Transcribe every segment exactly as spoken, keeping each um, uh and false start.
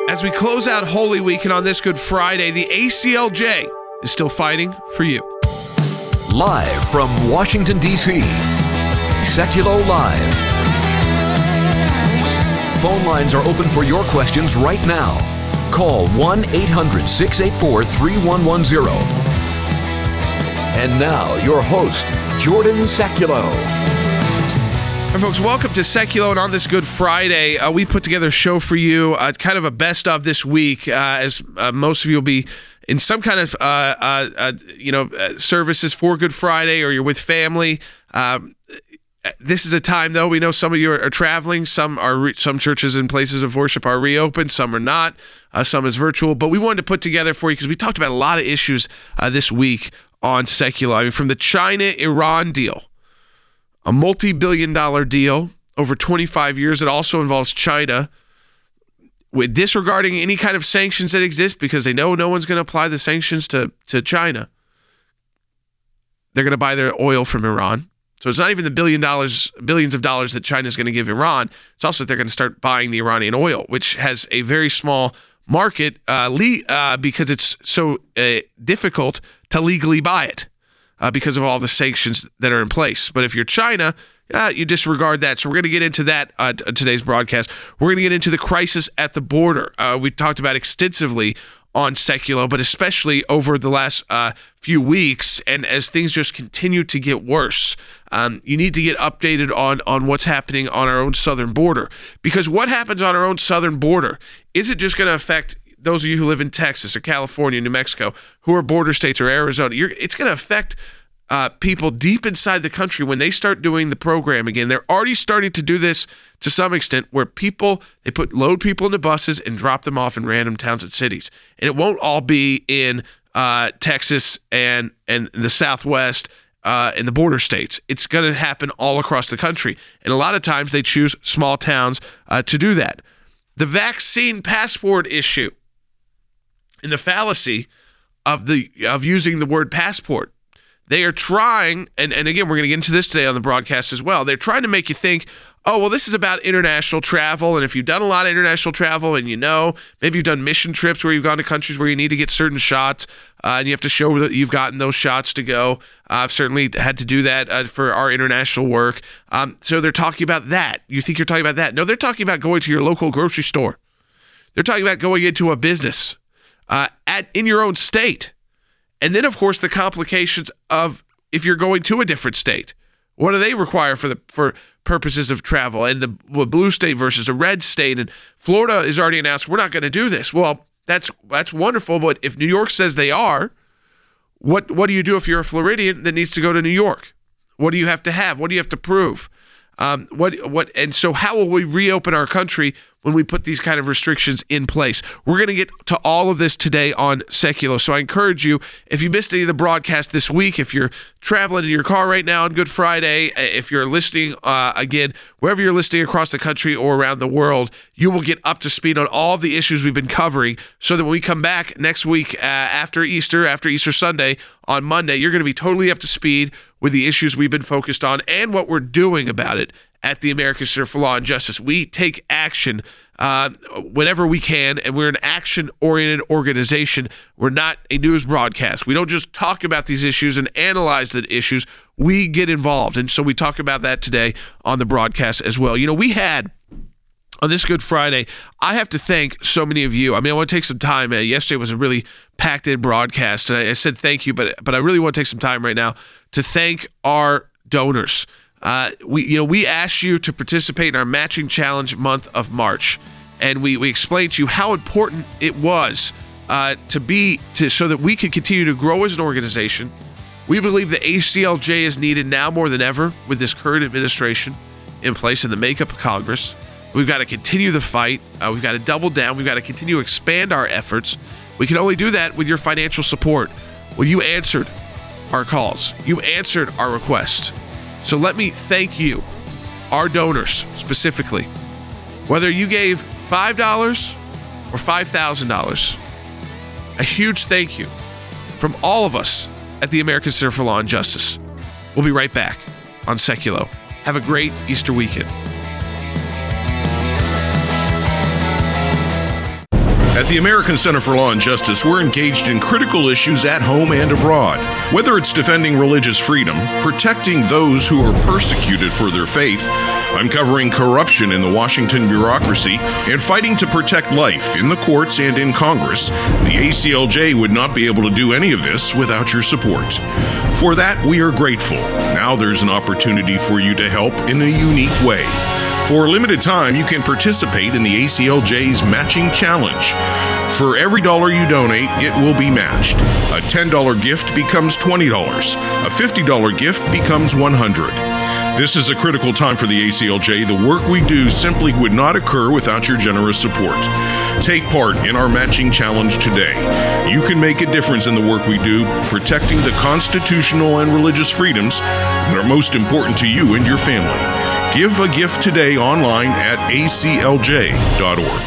As we close out Holy Week and on this Good Friday, the A C L J is still fighting for you. Live from Washington, D C, Seculo Live. Phone lines are open for your questions right now. Call one eight hundred, six eight four, three one one zero. And now, your host, Jordan Seculo. Hey folks, welcome to Seculo, and on this Good Friday, uh, we put together a show for you, uh, kind of a best of this week, uh, as uh, most of you will be in some kind of, uh, uh, uh, you know, uh, services for Good Friday, or you're with family. Um, this is a time, though, we know some of you are, are traveling, some are re- some churches and places of worship are reopened, some are not, uh, some is virtual, but we wanted to put together for you, because we talked about a lot of issues uh, this week on Seculo. I mean, from the China-Iran deal, a multi-billion dollar deal over twenty-five years. It also involves China with disregarding any kind of sanctions that exist, because they know no one's going to apply the sanctions to, to China. They're going to buy their oil from Iran. So it's not even the billion dollars, billions of dollars that China's going to give Iran. It's also that they're going to start buying the Iranian oil, which has a very small market uh, le- uh, because it's so uh, difficult to legally buy it. Uh, because of all the sanctions that are in place. But if you're China, uh, you disregard that. So we're going to get into that uh, t- today's broadcast. We're going to get into the crisis at the border. Uh, we talked about extensively on Seculo, but especially over the last uh, few weeks. And as things just continue to get worse, um, you need to get updated on, on what's happening on our own southern border. Because what happens on our own southern border isn't just going to affect those of you who live in Texas or California, New Mexico, who are border states, or Arizona. You're, it's going to affect uh, people deep inside the country when they start doing the program again. They're already starting to do this to some extent, where people, they put load people into buses and drop them off in random towns and cities. And it won't all be in uh, Texas and, and the Southwest uh, and the border states. It's going to happen all across the country. And a lot of times they choose small towns uh, to do that. The vaccine passport issue, in the fallacy of the of using the word passport. They are trying, and, and again, we're going to get into this today on the broadcast as well, they're trying to make you think, oh, well, this is about international travel, and if you've done a lot of international travel and you know, maybe you've done mission trips where you've gone to countries where you need to get certain shots, uh, and you have to show that you've gotten those shots to go. Uh, I've certainly had to do that uh, for our international work. Um, so they're talking about that. You think you're talking about that? No, they're talking about going to your local grocery store. They're talking about going into a business Uh, at in your own state. And then, of course, the complications of if you're going to a different state. What do they require for the for purposes of travel? And the well, blue state versus a red state. And Florida has already announced, we're not going to do this. Well, that's that's wonderful. But if New York says they are, what, what do you do if you're a Floridian that needs to go to New York? What do you have to have? What do you have to prove? Um, what what and so how will we reopen our country when we put these kind of restrictions in place? We're going to get to all of this today on Seculo. So I encourage you, if you missed any of the broadcast this week, if you're traveling in your car right now on Good Friday, if you're listening, uh, again, wherever you're listening across the country or around the world, you will get up to speed on all the issues we've been covering, so that when we come back next week uh, after Easter, after Easter Sunday on Monday, you're going to be totally up to speed with the issues we've been focused on and what we're doing about it at the American Center for Law and Justice. We take action uh, whenever we can, and we're an action-oriented organization. We're not a news broadcast. We don't just talk about these issues and analyze the issues. We get involved, and so we talk about that today on the broadcast as well. You know, we had, on this Good Friday, I have to thank so many of you. I mean, I want to take some time. Uh, yesterday was a really packed-in broadcast, and I, I said thank you, but but I really want to take some time right now to thank our donors. Uh, we, you know, we asked you to participate in our matching challenge month of March, and we, we explained to you how important it was uh, to be to so that we could continue to grow as an organization. We believe the A C L J is needed now more than ever with this current administration in place and the makeup of Congress. We've got to continue the fight. Uh, we've got to double down. We've got to continue to expand our efforts. We can only do that with your financial support. Well, you answered our calls. You answered our requests. So let me thank you, our donors specifically. Whether you gave five dollars or five thousand dollars, a huge thank you from all of us at the American Center for Law and Justice. We'll be right back on Seculo. Have a great Easter weekend. At the American Center for Law and Justice, we're engaged in critical issues at home and abroad. Whether it's defending religious freedom, protecting those who are persecuted for their faith, uncovering corruption in the Washington bureaucracy, and fighting to protect life in the courts and in Congress, the A C L J would not be able to do any of this without your support. For that, we are grateful. Now there's an opportunity for you to help in a unique way. For a limited time, you can participate in the A C L J's Matching Challenge. For every dollar you donate, it will be matched. A ten dollars gift becomes twenty dollars. A fifty dollars gift becomes one hundred dollars. This is a critical time for the A C L J. The work we do simply would not occur without your generous support. Take part in our Matching Challenge today. You can make a difference in the work we do, protecting the constitutional and religious freedoms that are most important to you and your family. Give a gift today online at A C L J dot org.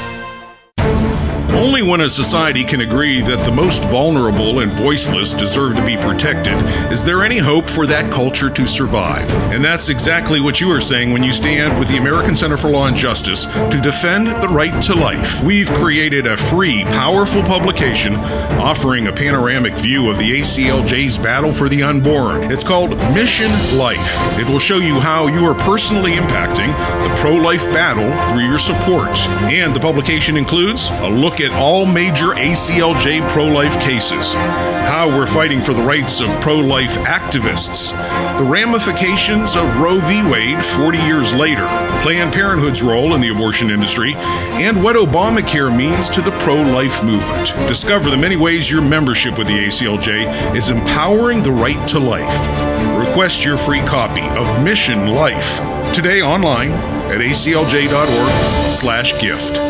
Only when a society can agree that the most vulnerable and voiceless deserve to be protected is there any hope for that culture to survive. And that's exactly what you are saying when you stand with the American Center for Law and Justice to defend the right to life. We've created a free, powerful publication offering a panoramic view of the A C L J's battle for the unborn. It's called Mission Life. It will show you how you are personally impacting the pro-life battle through your support. And the publication includes a look at all major A C L J pro-life cases, how we're fighting for the rights of pro-life activists, the ramifications of Roe v. Wade forty years later, Planned Parenthood's role in the abortion industry, and what Obamacare means to the pro-life movement. Discover the many ways your membership with the A C L J is empowering the right to life. Request your free copy of Mission Life today online at A C L J dot org slash gift.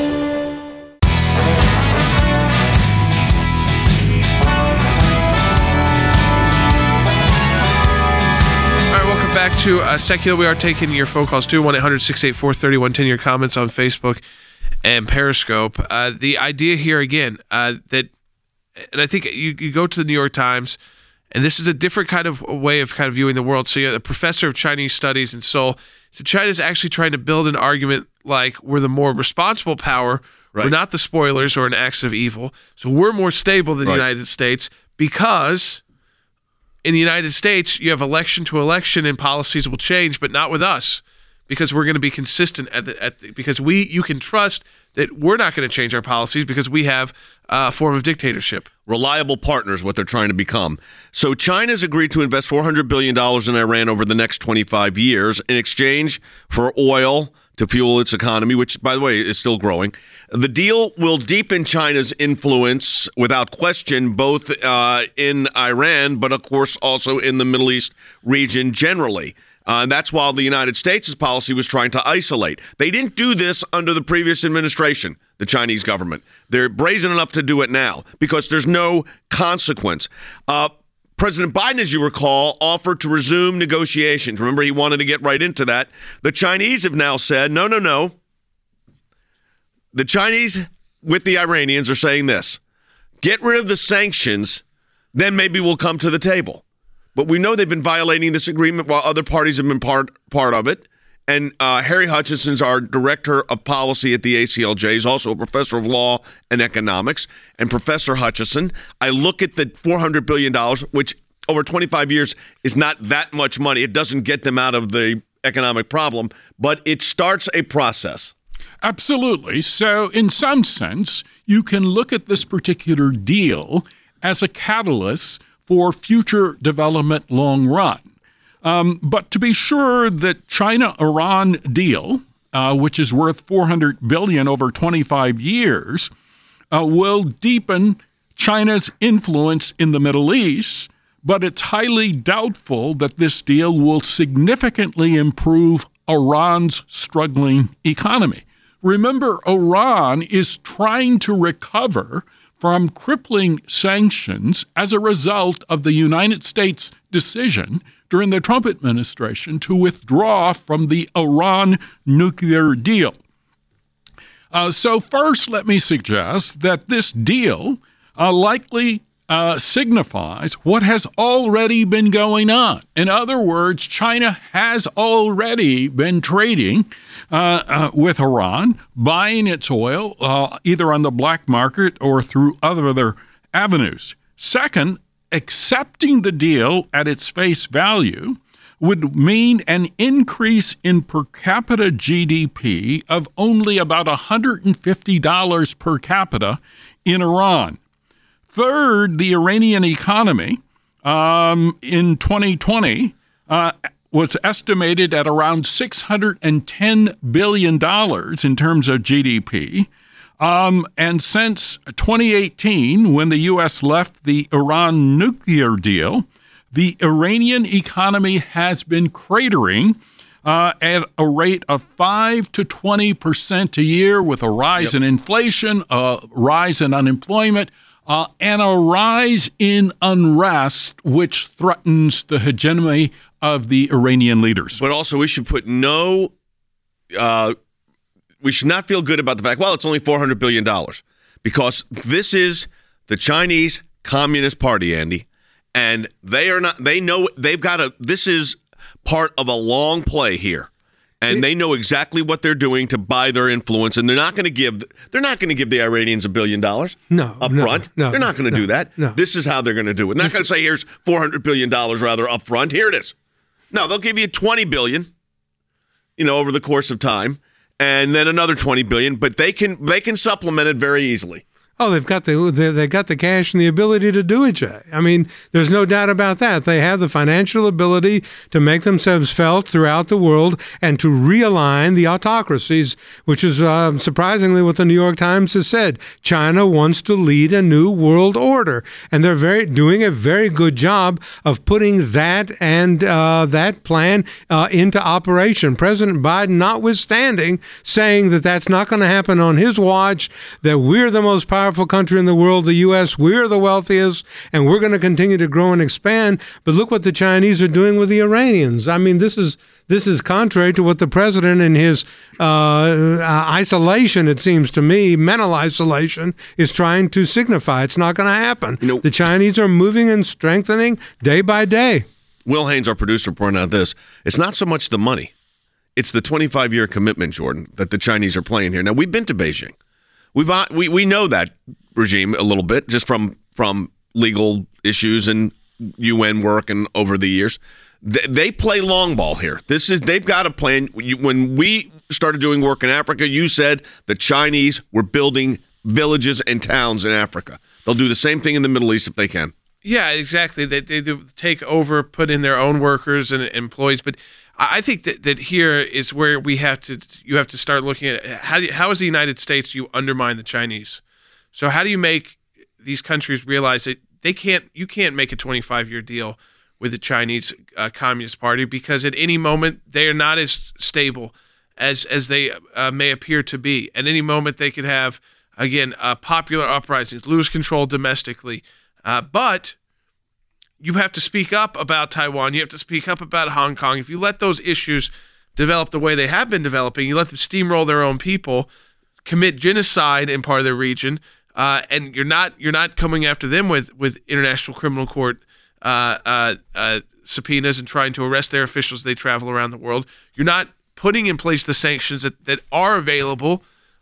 Back to uh, Secular. We are taking your phone calls too. one eight hundred six eight four three one one zero. Your comments on Facebook and Periscope. Uh, the idea here again uh, that, and I think you, you go to the New York Times, and this is a different kind of way of kind of viewing the world. So you're a professor of Chinese studies in Seoul. So China's actually trying to build an argument like we're the more responsible power. Right. We're not the spoilers or an acts of evil. So we're more stable than right. the United States because in the United States, you have election to election and policies will change, but not with us because we're going to be consistent at the, at the, because we you can trust that we're not going to change our policies because we have a form of dictatorship. Reliable partners, what they're trying to become. So China's agreed to invest four hundred billion dollars in Iran over the next twenty-five years in exchange for oil to fuel its economy, which, by the way, is still growing. The deal will deepen China's influence, without question, both uh, in Iran, but, of course, also in the Middle East region generally. Uh, and that's while the United States' policy was trying to isolate. They didn't do this under the previous administration, the Chinese government. They're brazen enough to do it now because there's no consequence. Uh, President Biden, as you recall, offered to resume negotiations. Remember, he wanted to get right into that. The Chinese have now said, no, no, no. The Chinese, with the Iranians, are saying this. Get rid of the sanctions, then maybe we'll come to the table. But we know they've been violating this agreement while other parties have been part, part of it. And uh, Harry Hutchinson's our director of policy at the A C L J. He's also a professor of law and economics. And Professor Hutchison, I look at the four hundred billion dollars, which over twenty-five years is not that much money. It doesn't get them out of the economic problem, but it starts a process. Absolutely. So in some sense, you can look at this particular deal as a catalyst for future development long run. Um, but to be sure, that China-Iran deal, uh, which is worth four hundred billion dollars over twenty-five years, uh, will deepen China's influence in the Middle East, but it's highly doubtful that this deal will significantly improve Iran's struggling economy. Remember, Iran is trying to recover from crippling sanctions as a result of the United States' decision during the Trump administration to withdraw from the Iran nuclear deal. Uh, so first, let me suggest that this deal uh, likely uh, signifies what has already been going on. In other words, China has already been trading uh, uh, with Iran, buying its oil uh, either on the black market or through other avenues. Second, accepting the deal at its face value would mean an increase in per capita G D P of only about one hundred fifty dollars per capita in Iran. Third, the Iranian economy um, in twenty twenty uh, was estimated at around six hundred ten billion dollars in terms of G D P. Um, and since twenty eighteen, when the U S left the Iran nuclear deal, the Iranian economy has been cratering uh, at a rate of five to twenty percent a year, with a rise yep. in inflation, a rise in unemployment, uh, and a rise in unrest, which threatens the hegemony of the Iranian leaders. But also, we should put no, uh, we should not feel good about the fact, well, it's only four hundred billion dollars, because this is the Chinese Communist Party, Andy. And they are not, they know they've got a, this is part of a long play here. And they know exactly what they're doing to buy their influence. And they're not going to give, they're not going to give the Iranians a billion dollars no, up no, front. No, they're not going to no, do that. No. This is how they're going to do it. They're not going to say, here's four hundred billion dollars rather up front. Here it is. No, they'll give you twenty billion dollars, you know, over the course of time. And then another twenty billion dollars. But they can, they can supplement it very easily. Oh, they've got the they they got the cash and the ability to do it, Jay. I mean, there's no doubt about that. They have the financial ability to make themselves felt throughout the world and to realign the autocracies, which is uh, surprisingly what the New York Times has said. China wants to lead a new world order, and they're very doing a very good job of putting that and uh, that plan uh, into operation. President Biden, notwithstanding, saying that that's not going to happen on his watch, that we're the most powerful country in the world, the U S, we're the wealthiest, and we're going to continue to grow and expand. But look what the Chinese are doing with the Iranians. I mean, this is this is contrary to what the president in his uh, uh, isolation, it seems to me, mental isolation, is trying to signify. It's not going to happen. You know, the Chinese are moving and strengthening day by day. Will Haynes, our producer, pointed out this. It's not so much the money. It's the twenty-five year commitment, Jordan, that the Chinese are playing here. Now, we've been to Beijing. We've we we know that regime a little bit just from from legal issues and U N work and over the years. They, they play long ball here. This is they've got a plan. When we started doing work in Africa, you said the Chinese were building villages and towns in Africa. They'll do the same thing in the Middle East if they can. Yeah, exactly. They they do take over, put in their own workers and employees, but I think that, that here is where we have to you have to start looking at how do you, how is the United States you undermine the Chinese. So how do you make these countries realize that they can't you can't make a twenty-five year deal with the Chinese uh, Communist Party, because at any moment they are not as stable as as they uh, may appear to be. At any moment they could have again uh, popular uprisings, lose control domestically, uh, but you have to speak up about Taiwan. You have to speak up about Hong Kong. If you let those issues develop the way they have been developing, you let them steamroll their own people, commit genocide in part of their region, uh, and you're not you're not coming after them with, with International Criminal Court uh, uh, uh, subpoenas and trying to arrest their officials as they travel around the world. You're not putting in place the sanctions that, that are available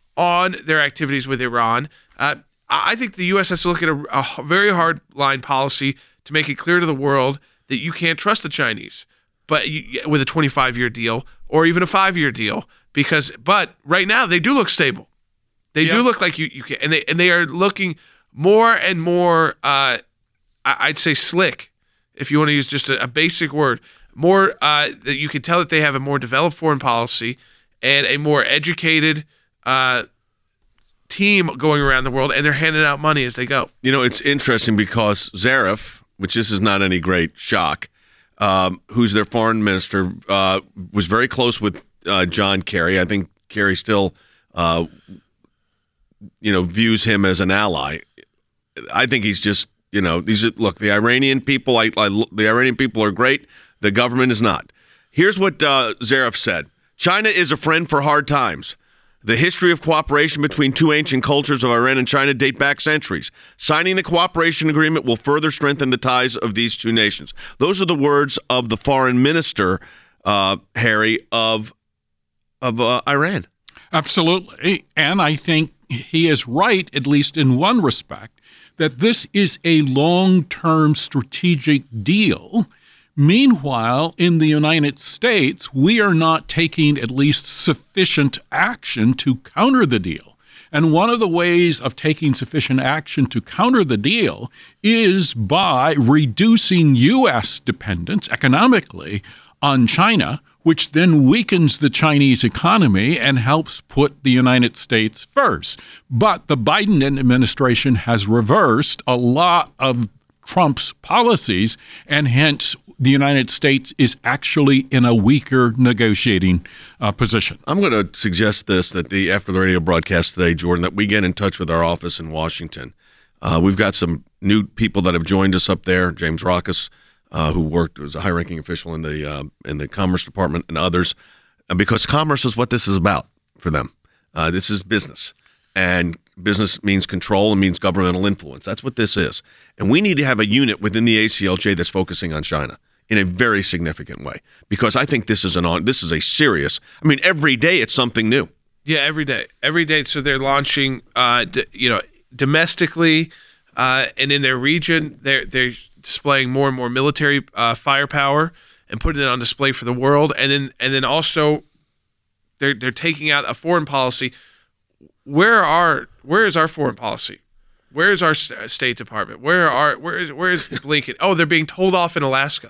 on their activities with Iran. Uh, I think the U S has to look at a, a very hard line policy to make it clear to the world that you can't trust the Chinese, but you, with a twenty-five year deal or even a five year deal, because but right now they do look stable. They yeah. do look like you you can, and they and they are looking more and more. Uh, I'd say slick, if you want to use just a, a basic word. More uh, that you can tell that they have a more developed foreign policy and a more educated uh, team going around the world, and they're handing out money as they go. You know, it's interesting because Zarif, which this is not any great shock, um, who's their foreign minister, uh, was very close with uh, John Kerry. I think Kerry still, uh, you know, views him as an ally. I think he's just, you know, these are, look, the Iranian people, I, I, the Iranian people are great. The government is not. Here's what uh, Zarif said. China is a friend for hard times. The history of cooperation between two ancient cultures of Iran and China date back centuries. Signing the cooperation agreement will further strengthen the ties of these two nations. Those are the words of the foreign minister, uh, Harry, of of uh, Iran. Absolutely. And I think he is right, at least in one respect, that this is a long-term strategic deal. Meanwhile, in the United States, we are not taking at least sufficient action to counter the deal. And one of the ways of taking sufficient action to counter the deal is by reducing U S dependence economically on China, which then weakens the Chinese economy and helps put the United States first. But the Biden administration has reversed a lot of Trump's policies, and hence the United States is actually in a weaker negotiating uh, position. I'm going to suggest this, that the after the radio broadcast today, Jordan, that we get in touch with our office in Washington. Uh, we've got some new people that have joined us up there. James Rockus, uh, who worked as a high-ranking official in the uh, in the Commerce Department, and others, and because commerce is what this is about for them. Uh, this is business. And business means control and means governmental influence. That's what this is. And we need to have a unit within the A C L J that's focusing on China in a very significant way, because I think this is an on this is a serious. I mean, every day it's something new. Yeah, every day, every day. So they're launching, uh, d- you know, domestically uh, and in their region. They're they're displaying more and more military uh, firepower and putting it on display for the world. And then and then also they're they're taking out a foreign policy. Where are where is our foreign policy? Where is our State Department? Where are where is where is Blinken? Oh, they're being told off in Alaska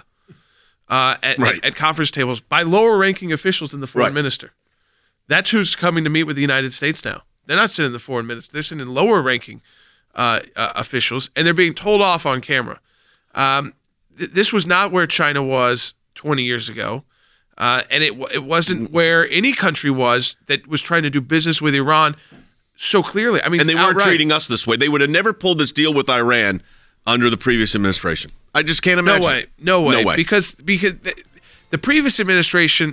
uh, at, right. at at conference tables by lower-ranking officials than the foreign right. minister. That's who's coming to meet with the United States now. They're not sitting in the foreign minister. They're sitting in lower-ranking uh, uh, officials, and they're being told off on camera. Um, th- this was not where China was twenty years ago. Uh, and it it wasn't where any country was that was trying to do business with Iran so clearly. I mean, and they weren't outright. treating us this way. They would have never pulled this deal with Iran under the previous administration. I just can't imagine. No way. No way. No way. Because because the, the previous administration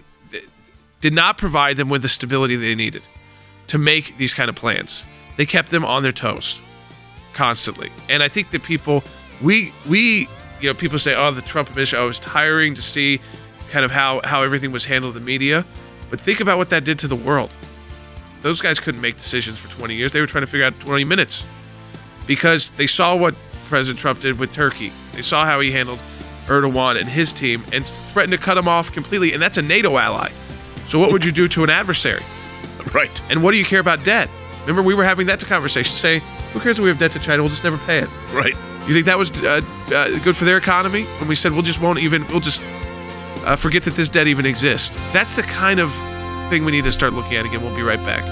did not provide them with the stability they needed to make these kind of plans. They kept them on their toes constantly. And I think that people, we we you know, people say, oh, the Trump administration, oh, it was tiring to see kind of how, how everything was handled in the media. But think about what that did to the world. Those guys couldn't make decisions for twenty years. They were trying to figure out twenty minutes because they saw what President Trump did with Turkey. They saw how he handled Erdogan and his team and threatened to cut him off completely. And that's a NATO ally. So what would you do to an adversary? Right. And what do you care about debt? Remember, we were having that conversation. Say, who cares if we have debt to China? We'll just never pay it. Right. You think that was uh, uh, good for their economy? When we said we'll just won't even, we'll just uh, forget that this debt even exists. That's the kind of thing we need to start looking at again. We'll be right back.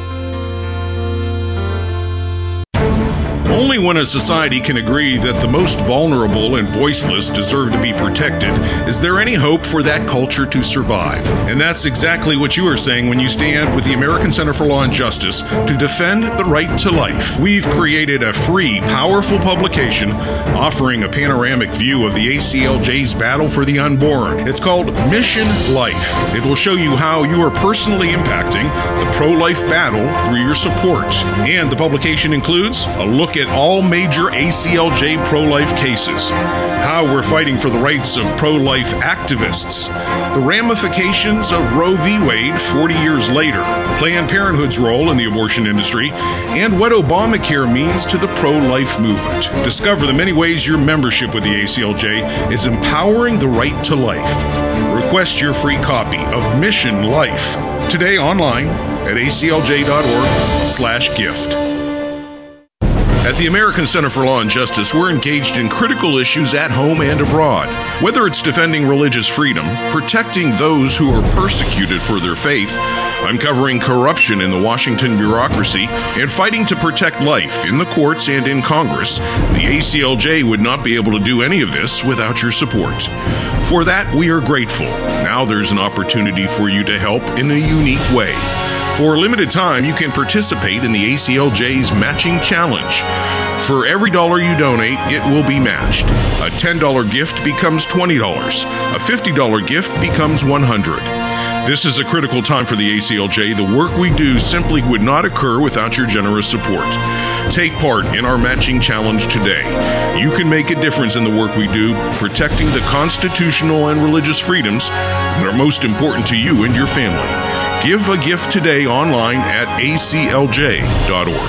Only when a society can agree that the most vulnerable and voiceless deserve to be protected is there any hope for that culture to survive. And that's exactly what you are saying when you stand with the American Center for Law and Justice to defend the right to life. We've created a free, powerful publication offering a panoramic view of the A C L J's battle for the unborn. It's called Mission Life. It will show you how you are personally impacting the pro-life battle through your support. And the publication includes a look at all major A C L J pro-life cases, how we're fighting for the rights of pro-life activists, the ramifications of Roe v. Wade forty years later, Planned Parenthood's role in the abortion industry, and what Obamacare means to the pro-life movement. Discover the many ways your membership with the A C L J is empowering the right to life. Request your free copy of Mission Life today online at A C L J dot org slash gift. At the American Center for Law and Justice, we're engaged in critical issues at home and abroad. Whether it's defending religious freedom, protecting those who are persecuted for their faith, uncovering corruption in the Washington bureaucracy, and fighting to protect life in the courts and in Congress, the A C L J would not be able to do any of this without your support. For that, we are grateful. Now there's an opportunity for you to help in a unique way. For a limited time, you can participate in the A C L J's Matching Challenge. For every dollar you donate, it will be matched. A ten dollars gift becomes twenty dollars. A fifty dollars gift becomes one hundred dollars. This is a critical time for the A C L J. The work we do simply would not occur without your generous support. Take part in our matching challenge today. You can make a difference in the work we do, protecting the constitutional and religious freedoms that are most important to you and your family. Give a gift today online at A C L J dot org.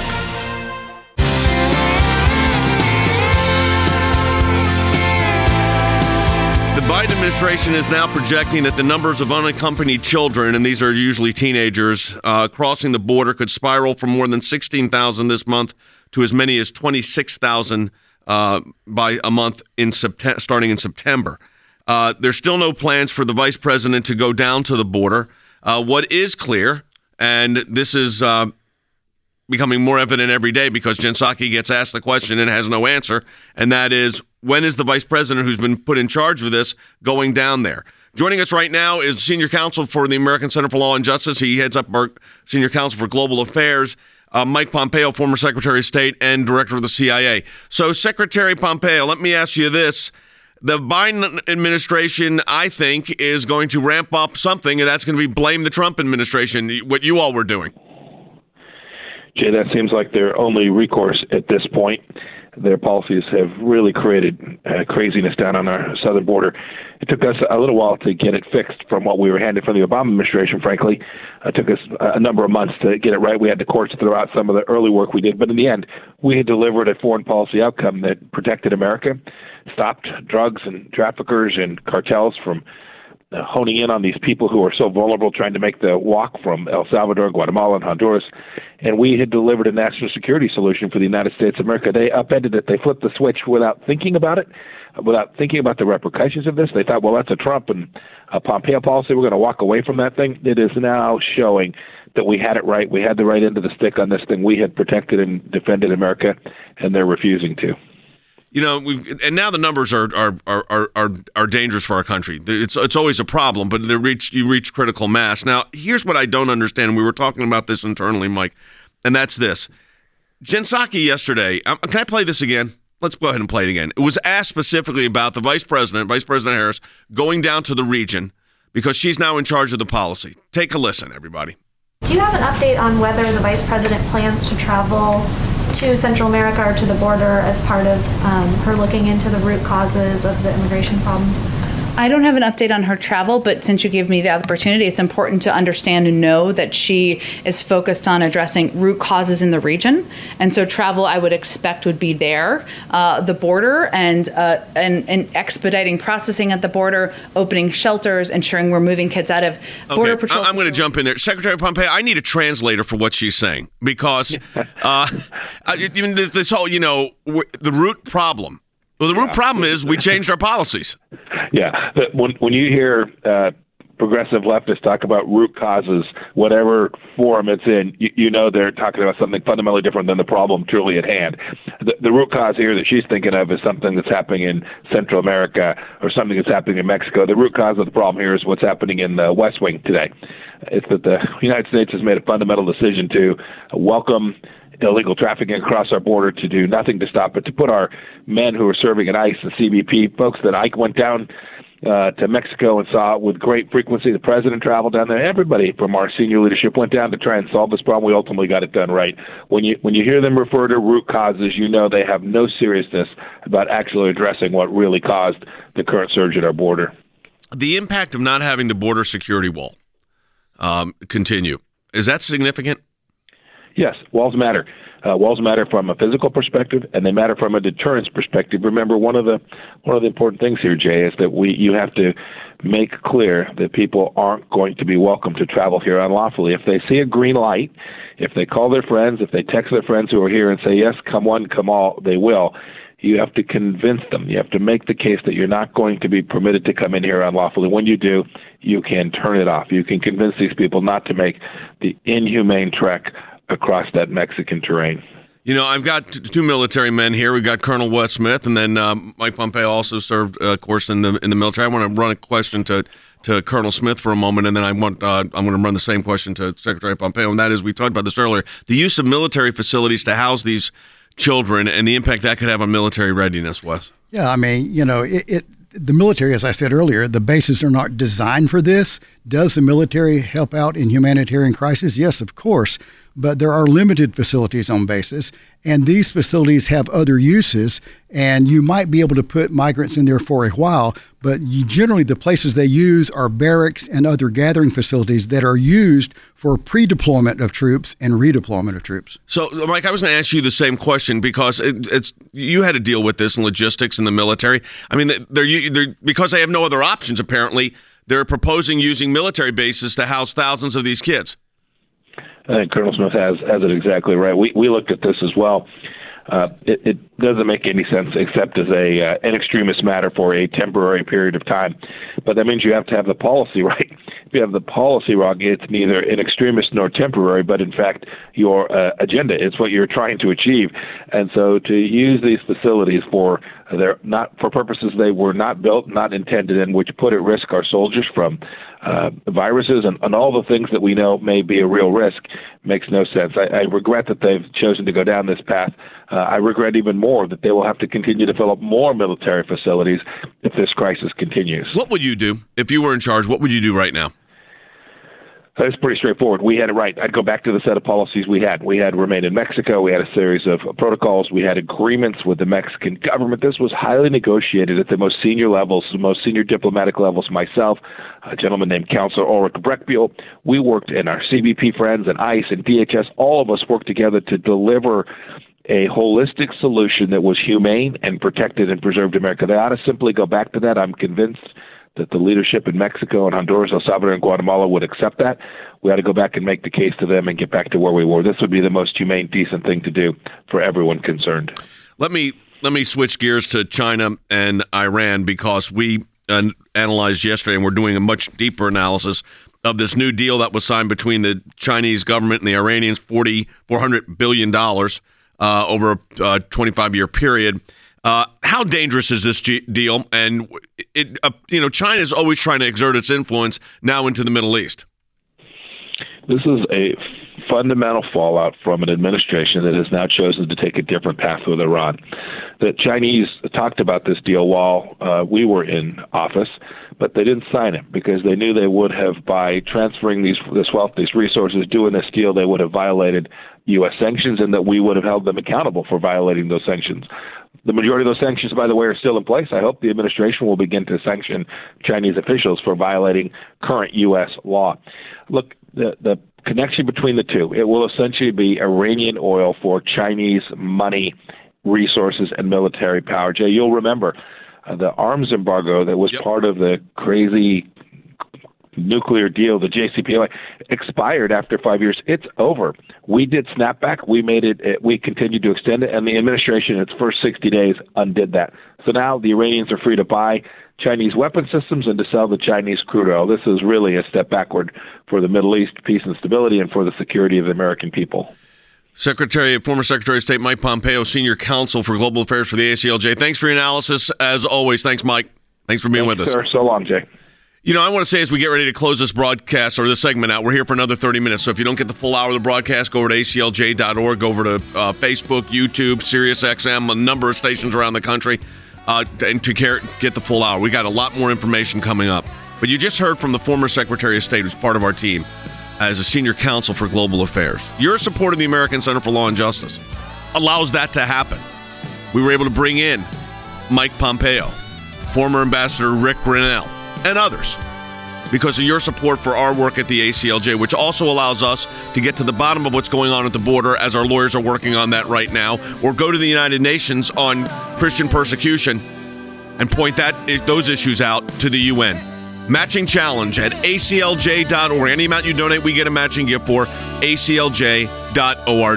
The Biden administration is now projecting that the numbers of unaccompanied children, and these are usually teenagers, uh, crossing the border could spiral from more than sixteen thousand this month to as many as twenty-six thousand uh, by a month in September, starting in September. Uh, there's still no plans for the vice president to go down to the border. Uh, what is clear, and this is uh, becoming more evident every day because Jen Psaki gets asked the question and has no answer, and that is, when is the vice president who's been put in charge of this going down there? Joining us right now is senior counsel for the American Center for Law and Justice. He heads up our senior counsel for global affairs, uh, Mike Pompeo, former Secretary of State and director of the C I A. So, Secretary Pompeo, let me ask you this. The Biden administration, I think, is going to ramp up something, and that's going to be blame the Trump administration, what you all were doing. Jay, that seems like their only recourse at this point. Their policies have really created uh, craziness down on our southern border. It took us a little while to get it fixed from what we were handed from the Obama administration, frankly. It took us a number of months to get it right. We had the courts throw out some of the early work we did, but in the end, we had delivered a foreign policy outcome that protected America, stopped drugs and traffickers and cartels from uh, honing in on these people who are so vulnerable, trying to make the walk from El Salvador, Guatemala, and Honduras. And we had delivered a national security solution for the United States of America. They upended it. They flipped the switch without thinking about it, without thinking about the repercussions of this. They thought, well, that's a Trump and a Pompeo policy. We're going to walk away from that thing. It is now showing that we had it right. We had the right end of the stick on this thing. We had protected and defended America, and they're refusing to. You know, we've, and now the numbers are are, are are are dangerous for our country. It's it's always a problem, but they reach you reach critical mass. Now, here's what I don't understand. We were talking about this internally, Mike, and that's this. Jen Psaki yesterday. Um, can I play this again? Let's go ahead and play it again. It was asked specifically about the vice president, Vice President Harris, going down to the region because she's now in charge of the policy. Take a listen, everybody. Do you have an update on whether the vice president plans to travel to Central America or to the border as part of um, her looking into the root causes of the immigration problem? I don't have an update on her travel, but since you gave me the opportunity, it's important to understand and know that she is focused on addressing root causes in the region. And so travel, I would expect, would be there, uh, the border, and, uh, and and expediting processing at the border, opening shelters, ensuring we're moving kids out of border okay. patrol. I'm going to jump in there. Secretary Pompeo, I need a translator for what she's saying because uh, I mean, this, this whole, you know, the root problem. Well, the root problem is we changed our policies. Yeah. When when you hear uh, progressive leftists talk about root causes, whatever form it's in, you, you know they're talking about something fundamentally different than the problem truly at hand. The, the root cause here that she's thinking of is something that's happening in Central America or something that's happening in Mexico. The root cause of the problem here is what's happening in the West Wing today. It's that the United States has made a fundamental decision to welcome illegal trafficking across our border, to do nothing to stop it, to put our men who are serving at ICE and C B P, folks that Ike went down uh, to Mexico and saw with great frequency. The president traveled down there. Everybody from our senior leadership went down to try and solve this problem. We ultimately got it done right. When you when you hear them refer to root causes, you know they have no seriousness about actually addressing what really caused the current surge at our border. The impact of not having the border security wall um, continue, is that significant? Yes, walls matter. Uh, walls matter from a physical perspective, and they matter from a deterrence perspective. Remember, one of the one of the important things here, Jay, is that we you have to make clear that people aren't going to be welcome to travel here unlawfully. If they see a green light, if they call their friends, if they text their friends who are here and say, yes, come one, come all, they will. You have to convince them. You have to make the case that you're not going to be permitted to come in here unlawfully. When you do, you can turn it off. You can convince these people not to make the inhumane trek across that Mexican terrain. You know, I've got t- two military men here. We've got Colonel Wes Smith, and then um, Mike Pompeo also served, uh, of course, in the in the military. I want to run a question to, to Colonel Smith for a moment, and then I want uh, I'm going to run the same question to Secretary Pompeo, and that is, we talked about this earlier, the use of military facilities to house these children and the impact that could have on military readiness, Wes. Yeah, I mean, you know, it, it the military, as I said earlier, the bases are not designed for this. Does the military help out in humanitarian crisis? Yes, of course. But there are limited facilities on bases, and these facilities have other uses, and you might be able to put migrants in there for a while, but you, generally the places they use are barracks and other gathering facilities that are used for pre-deployment of troops and redeployment of troops. So, Mike, I was going to ask you the same question because it, it's you had to deal with this in logistics in the military. I mean, they're, they're because they have no other options, apparently, they're proposing using military bases to house thousands of these kids. I think Colonel Smith has has it exactly right. We we looked at this as well. Uh, it, it doesn't make any sense except as a uh, an extremist matter for a temporary period of time. But that means you have to have the policy right. If you have the policy wrong, it's neither an extremist nor temporary, but in fact your uh, agenda. It's what you're trying to achieve. And so to use these facilities for they're not for purposes they were not built, not intended, and which put at risk our soldiers from uh, viruses and, and all the things that we know may be a real risk makes no sense. I, I regret that they've chosen to go down this path. Uh, I regret even more that they will have to continue to fill up more military facilities if this crisis continues. What would you do if you were in charge? What would you do right now? It's pretty straightforward. We had it right. I'd go back to the set of policies we had. We had Remain in Mexico. We had a series of protocols. We had agreements with the Mexican government. This was highly negotiated at the most senior levels, the most senior diplomatic levels. Myself, a gentleman named Counselor Ulrich Breckbiel. We worked in our C B P friends and ICE and D H S. All of us worked together to deliver a holistic solution that was humane and protected and preserved America. They ought to simply go back to that. I'm convinced that the leadership in Mexico and Honduras, El Salvador, and Guatemala would accept that. We ought to go back and make the case to them and get back to where we were. This would be the most humane, decent thing to do for everyone concerned. Let me let me switch gears to China and Iran because we uh, analyzed yesterday, and we're doing a much deeper analysis of this new deal that was signed between the Chinese government and the Iranians, four hundred billion dollars uh, over a twenty-five year period. Uh, how dangerous is this G- deal? And it, uh, you know, China is always trying to exert its influence now into the Middle East. This is a fundamental fallout from an administration that has now chosen to take a different path with Iran. The Chinese talked about this deal while uh, we were in office, but they didn't sign it because they knew they would have, by transferring these this wealth, these resources, doing this deal, they would have violated U S sanctions, and that we would have held them accountable for violating those sanctions. The majority of those sanctions, by the way, are still in place. I hope the administration will begin to sanction Chinese officials for violating current U S law. Look, the, the connection between the two, it will essentially be Iranian oil for Chinese money, resources, and military power. Jay, you'll remember uh, the arms embargo that was yep. part of the crazy nuclear deal, the J C P O A, expired after five years. It's over. We did snapback. We made it, it. We continued to extend it, and the administration, in its first sixty days, undid that. So now the Iranians are free to buy Chinese weapon systems and to sell the Chinese crude oil. This is really a step backward for the Middle East peace and stability and for the security of the American people. Secretary, former Secretary of State Mike Pompeo, Senior Counsel for Global Affairs for the A C L J. Thanks for your analysis, as always. Thanks, Mike. Thanks for being Thanks, with us. Sir. So long, Jay. You know, I want to say as we get ready to close this broadcast or this segment out, we're here for another thirty minutes. So if you don't get the full hour of the broadcast, go over to A C L J dot org, go over to uh, Facebook, YouTube, Sirius X M, a number of stations around the country, uh, and to care, get the full hour. We got a lot more information coming up. But you just heard from the former Secretary of State, who's part of our team, as a Senior Counsel for Global Affairs. Your support of the American Center for Law and Justice allows that to happen. We were able to bring in Mike Pompeo, former Ambassador Rick Grinnell, and others, because of your support for our work at the A C L J, which also allows us to get to the bottom of what's going on at the border, as our lawyers are working on that right now, or go to the United Nations on Christian persecution and point that those issues out to the U N. Matching challenge at A C L J dot org. Any amount you donate, we get a matching gift for A C L J dot org.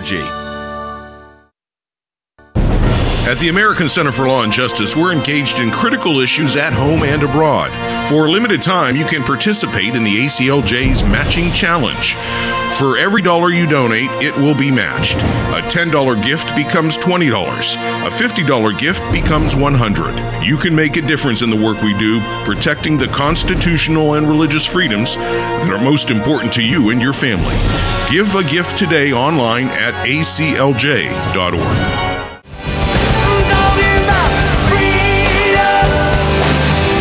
At the American Center for Law and Justice, we're engaged in critical issues at home and abroad. For a limited time, you can participate in the A C L J's Matching Challenge. For every dollar you donate, it will be matched. A ten dollars gift becomes twenty dollars. A fifty dollars gift becomes one hundred dollars. You can make a difference in the work we do, protecting the constitutional and religious freedoms that are most important to you and your family. Give a gift today online at A C L J dot org.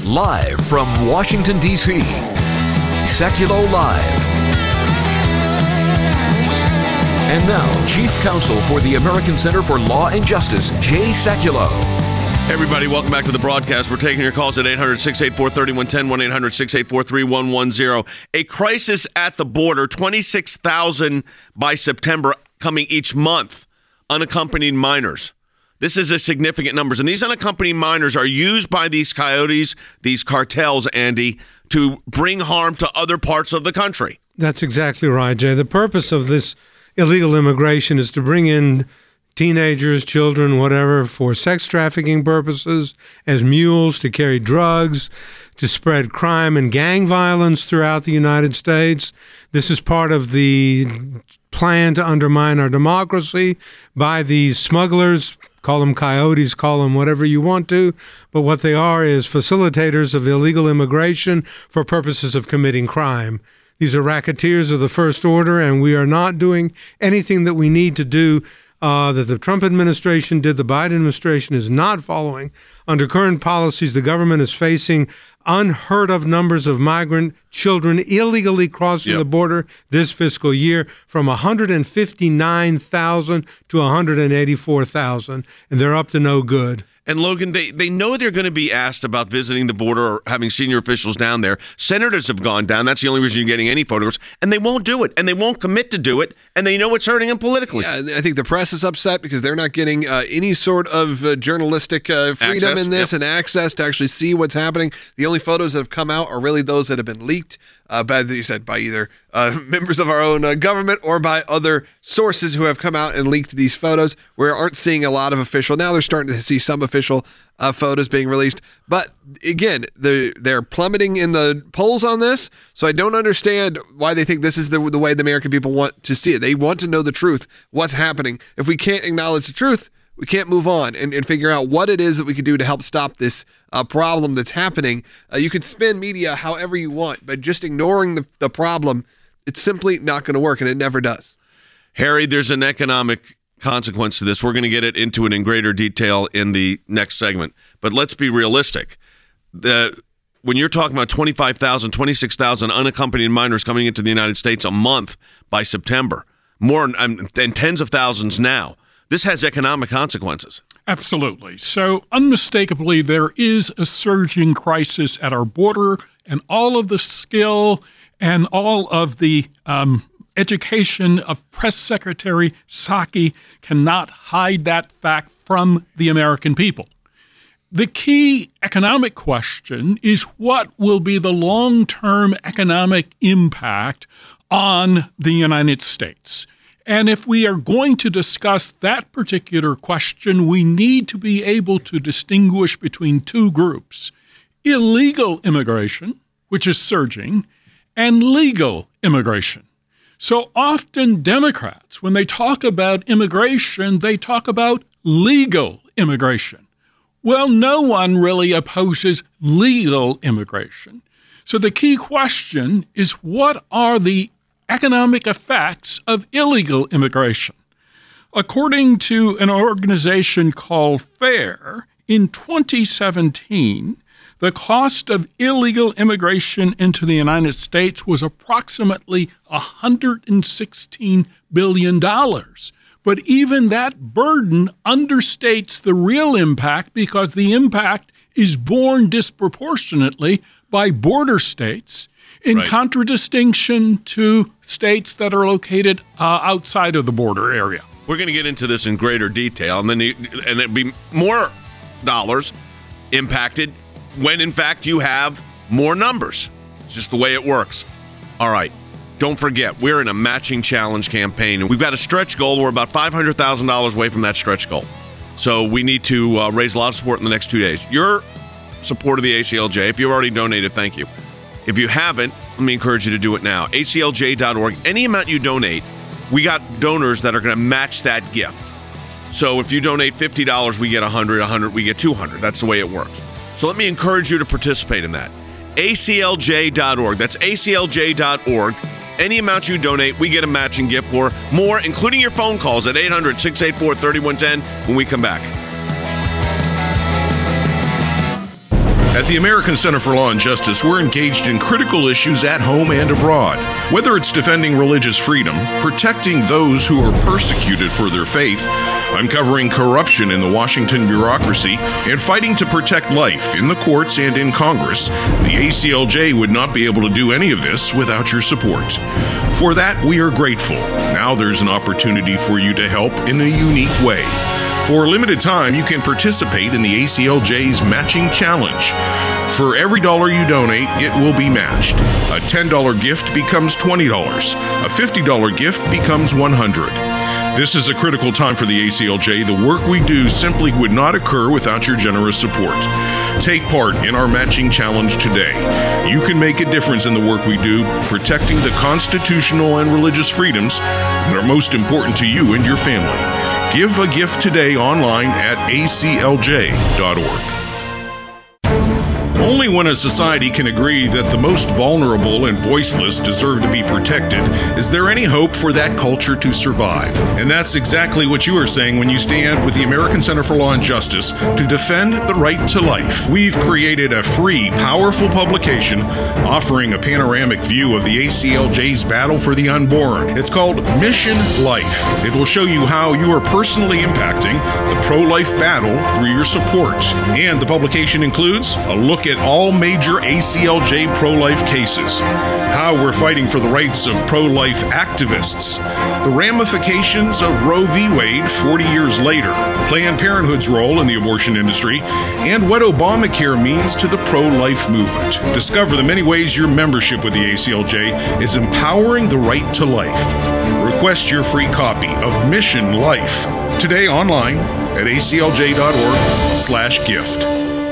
Live from Washington, D C, Sekulow Live. And now, Chief Counsel for the American Center for Law and Justice, Jay Sekulow. Hey everybody, welcome back to the broadcast. We're taking your calls at eight hundred, six eight four, three one one zero, one eight hundred, six eight four, three one one zero. A crisis at the border, twenty-six thousand by September coming each month, unaccompanied minors. This is a significant numbers. And these unaccompanied minors are used by these coyotes, these cartels, Andy, to bring harm to other parts of the country. That's exactly right, Jay. The purpose of this illegal immigration is to bring in teenagers, children, whatever, for sex trafficking purposes, as mules, to carry drugs, to spread crime and gang violence throughout the United States. This is part of the plan to undermine our democracy by these smugglers. Call them coyotes, call them whatever you want to, but what they are is facilitators of illegal immigration for purposes of committing crime. These are racketeers of the first order, and we are not doing anything that we need to do uh, that the Trump administration did, the Biden administration is not following. Under current policies, the government is facing unheard of numbers of migrant children illegally crossing yep. the border this fiscal year, from one hundred fifty-nine thousand to one hundred eighty-four thousand, and they're up to no good. And Logan, they, they know they're going to be asked about visiting the border or having senior officials down there. Senators have gone down. That's the only reason you're getting any photographs. And they won't do it. And they won't commit to do it. And they know it's hurting them politically. Yeah, I think the press is upset because they're not getting uh, any sort of uh, journalistic uh, freedom access, in this yep. and access to actually see what's happening. The only photos that have come out are really those that have been leaked. Uh, by, you said, by either uh, members of our own uh, government or by other sources who have come out and leaked these photos. We aren't seeing a lot of official. Now they're starting to see some official uh, photos being released. But again, they're, they're plummeting in the polls on this. So I don't understand why they think this is the, the way the American people want to see it. They want to know the truth, what's happening. If we can't acknowledge the truth, we can't move on and, and figure out what it is that we could do to help stop this uh, problem that's happening. Uh, you can spin media however you want, but just ignoring the, the problem, it's simply not going to work, and it never does. Harry, there's an economic consequence to this. We're going to get it into it in greater detail in the next segment. But let's be realistic. The when you're talking about twenty-five thousand, twenty-six thousand unaccompanied minors coming into the United States a month by September, more um, than tens of thousands now, this has economic consequences. Absolutely. So unmistakably, there is a surging crisis at our border, and all of the skill and all of the um, education of Press Secretary Psaki cannot hide that fact from the American people. The key economic question is what will be the long-term economic impact on the United States? And if we are going to discuss that particular question, we need to be able to distinguish between two groups: illegal immigration, which is surging, and legal immigration. So often Democrats, when they talk about immigration, they talk about legal immigration. Well, no one really opposes legal immigration. So the key question is, what are the economic effects of illegal immigration? According to an organization called FAIR, in twenty seventeen, the cost of illegal immigration into the United States was approximately one hundred sixteen billion dollars. But even that burden understates the real impact, because the impact is borne disproportionately by border states, in right. contradistinction to states that are located uh, outside of the border area. We're going to get into this in greater detail, and then you, and it'd be more dollars impacted when, in fact, you have more numbers. It's just the way it works. All right. Don't forget, we're in a matching challenge campaign, and we've got a stretch goal. We're about five hundred thousand dollars away from that stretch goal. So we need to uh, raise a lot of support in the next two days. Your support of the A C L J, if you've already donated, thank you. If you haven't, let me encourage you to do it now. A C L J dot org. Any amount you donate, we got donors that are going to match that gift. So if you donate fifty dollars, we get one hundred dollars, one hundred dollars, we get two hundred dollars. That's the way it works. So let me encourage you to participate in that. A C L J dot org. That's A C L J dot org. Any amount you donate, we get a matching gift for more, including your phone calls at eight hundred, six eight four, three one one zero when we come back. At the American Center for Law and Justice, we're engaged in critical issues at home and abroad. Whether it's defending religious freedom, protecting those who are persecuted for their faith, uncovering corruption in the Washington bureaucracy, and fighting to protect life in the courts and in Congress, the A C L J would not be able to do any of this without your support. For that, we are grateful. Now there's an opportunity for you to help in a unique way. For a limited time, you can participate in the A C L J's Matching Challenge. For every dollar you donate, it will be matched. A ten dollars gift becomes twenty dollars. A fifty dollars gift becomes one hundred dollars. This is a critical time for the A C L J. The work we do simply would not occur without your generous support. Take part in our Matching Challenge today. You can make a difference in the work we do, protecting the constitutional and religious freedoms that are most important to you and your family. Give a gift today online at A C L J dot org. Only when a society can agree that the most vulnerable and voiceless deserve to be protected is there any hope for that culture to survive. And that's exactly what you are saying when you stand with the American Center for Law and Justice to defend the right to life. We've created a free, powerful publication offering a panoramic view of the A C L J's battle for the unborn. It's called Mission Life. It will show you how you are personally impacting the pro-life battle through your support. And the publication includes a look at all major A C L J pro-life cases, how we're fighting for the rights of pro-life activists, the ramifications of Roe v. Wade forty years later, Planned Parenthood's role in the abortion industry, and what Obamacare means to the pro-life movement. Discover the many ways your membership with the A C L J is empowering the right to life. Request your free copy of Mission Life today online at A C L J dot org slash gift.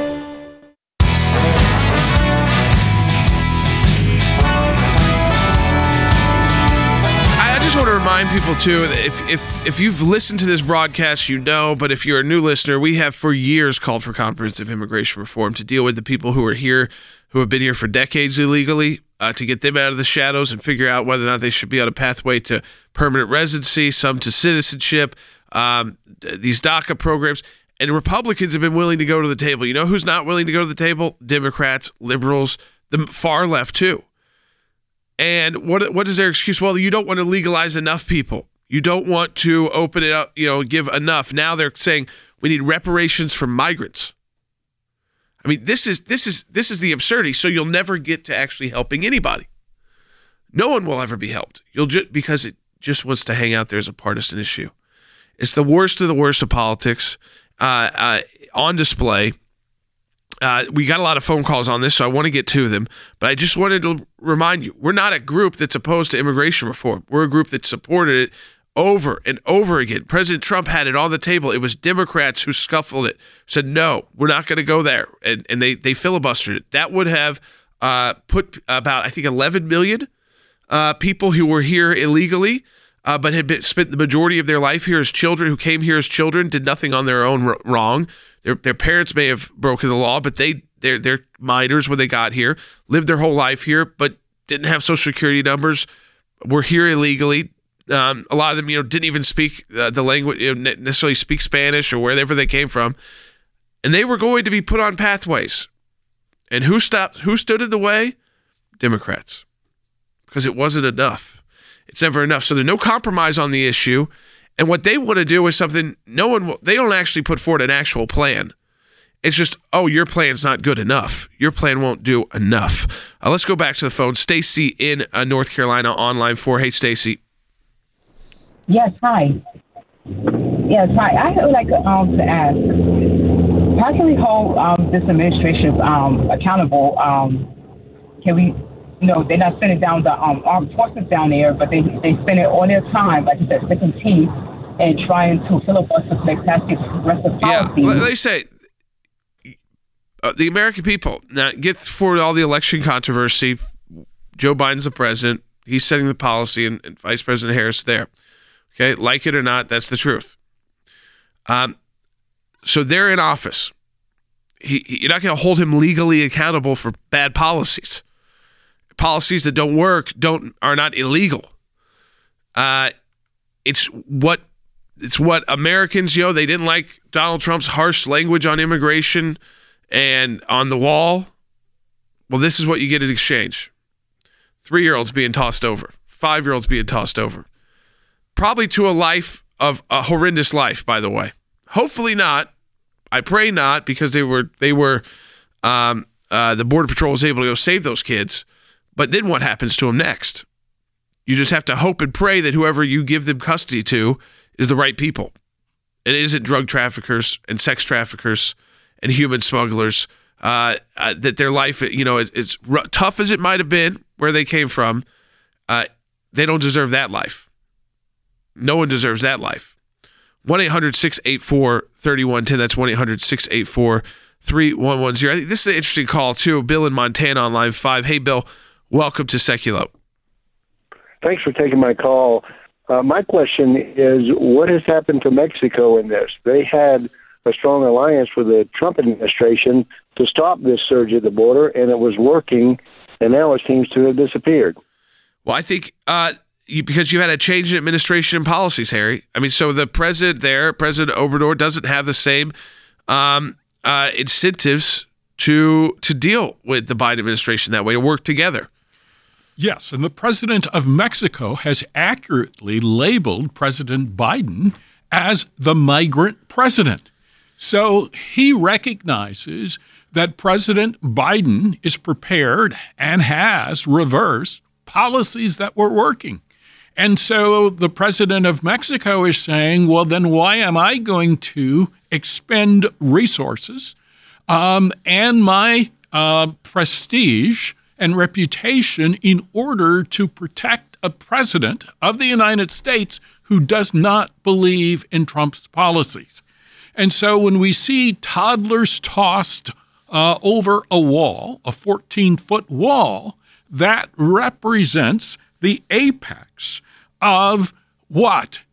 Remind people too, if if if you've listened to this broadcast, you know, but if you're a new listener, we have for years called for comprehensive immigration reform to deal with the people who are here, who have been here for decades illegally, uh, to get them out of the shadows and figure out whether or not they should be on a pathway to permanent residency, some to citizenship, um, these DACA programs. And Republicans have been willing to go to the table. You know who's not willing to go to the table? Democrats, liberals, the far left too. And what what is their excuse? Well, you don't want to legalize enough people. You don't want to open it up, you know, give enough. Now they're saying we need reparations for migrants. I mean, this is this is this is the absurdity. So you'll never get to actually helping anybody. No one will ever be helped. You'll just because it just wants to hang out there as a partisan issue. It's the worst of the worst of politics uh, uh, on display. Uh, we got a lot of phone calls on this, so I want to get to them. But I just wanted to remind you, we're not a group that's opposed to immigration reform. We're a group that supported it over and over again. President Trump had it on the table. It was Democrats who scuffled it, said, no, we're not going to go there. And and they, they filibustered it. That would have uh, put about, I think, eleven million uh, people who were here illegally, uh, but had been, spent the majority of their life here as children, who came here as children, did nothing on their own r- wrong. Their their parents may have broken the law, but they they're they're minors when they got here, lived their whole life here, but didn't have social security numbers, were here illegally. Um, a lot of them, you know, didn't even speak uh, the language, you know, necessarily speak Spanish or wherever they came from, and they were going to be put on pathways. And who stopped? Who stood in the way? Democrats, because it wasn't enough. It's never enough. So there's no compromise on the issue. And what they want to do is something no one will, they don't actually put forward an actual plan. It's just, oh, your plan's not good enough. Your plan won't do enough. Uh, let's go back to the phone. Stacy in uh, North Carolina on line four. Hey, Stacy. Yes, hi. Yes, hi. I would like um, to ask, how can we hold um, this administration um, accountable? Um, can we, you know, they're not sending down the um, armed forces down there, but they they spend it all their time, like you said, sticking teeth and trying to filibuster so they pass these progressive policies. Yeah, they say uh, the American people, now get forward all the election controversy. Joe Biden's the president. He's setting the policy, and, and Vice President Harris there. Okay, like it or not, that's the truth. Um, so they're in office. He, you're not going to hold him legally accountable for bad policies. Policies that don't work don't are not illegal. Uh, it's what it's what Americans, you know, they didn't like Donald Trump's harsh language on immigration And on the wall, well, this is what you get in exchange. Three-year-olds being tossed over. Five-year-olds being tossed over. Probably to a life of a horrendous life, by the way. Hopefully not. I pray not, because they were they were um, uh, the Border Patrol was able to go save those kids. But then what happens to them next? You just have to hope and pray that whoever you give them custody to is the right people. It isn't drug traffickers and sex traffickers and human smugglers. Uh, uh, that their life, you know, is, is r- tough as it might have been where they came from. Uh, they don't deserve that life. No one deserves that life. one eight hundred six eight four three one one zero. That's one eight hundred six eight four three one one zero. I think this is an interesting call, too. Bill in Montana on line five. Hey, Bill, welcome to Seculo. Thanks for taking my call. Uh, my question is, what has happened to Mexico in this? They had a strong alliance with the Trump administration to stop this surge at the border, and it was working, and now it seems to have disappeared. Well, I think uh, you, because you had a change in administration and policies, Harry. I mean, so the president there, President Obrador, doesn't have the same um, uh, incentives to to deal with the Biden administration that way, to work together. Yes, and the president of Mexico has accurately labeled President Biden as the migrant president. So he recognizes that President Biden is prepared and has reversed policies that were working. And so the president of Mexico is saying, well, then why am I going to expend resources um, and my uh, prestige and reputation in order to protect a president of the United States who does not believe in Trump's policies? And so when we see toddlers tossed uh, over a wall, a fourteen-foot wall, that represents the apex of what?